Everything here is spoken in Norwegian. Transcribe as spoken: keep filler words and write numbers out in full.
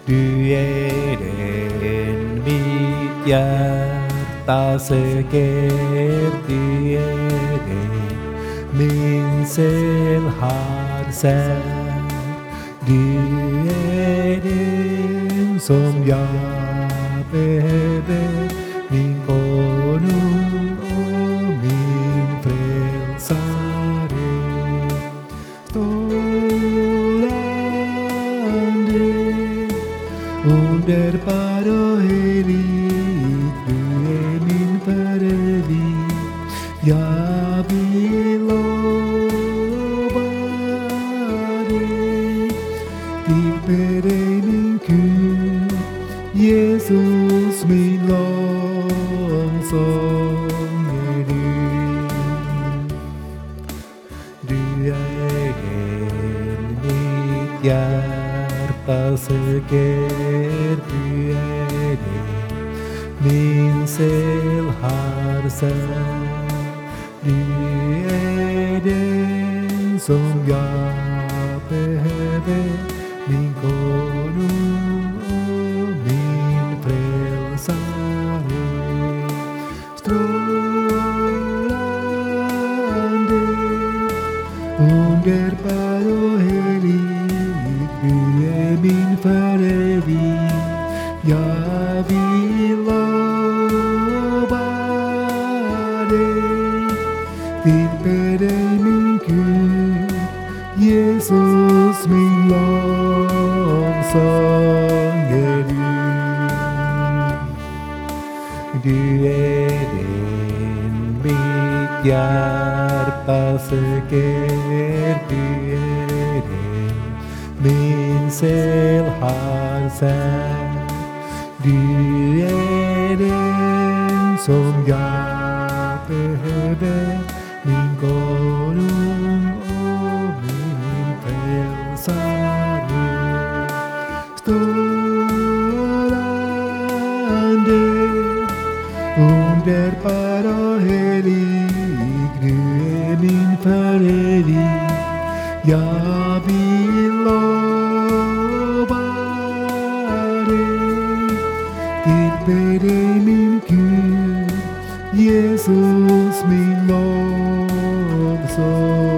Du er en mitt hjärta söker, du är det min själ har sett. Du är den som jag behöver, min konung och min frälsare. Strålande, underbar och helig, du är min förevind. Jag vill lova dig, tillber dig min Gud, Jesus min lovsång är du. Du är den mitt hjärta söker, du är den min själ har sett. Du är den som jag behöver, min konung och min frälsare. Strålande, underbar och helig, du är min förevind. Jag vill lova dig, tillber dig min Gud, Jesus min lovsång är du. Du är den mitt hjärta söker, du är den min själ har sett. Du är den som jag behöver, min konung och min frälsare. Strålande, underbar och helig, du är min förevind. Jag vill lova dig, tillber dig min Gud, Jesus min lovsång.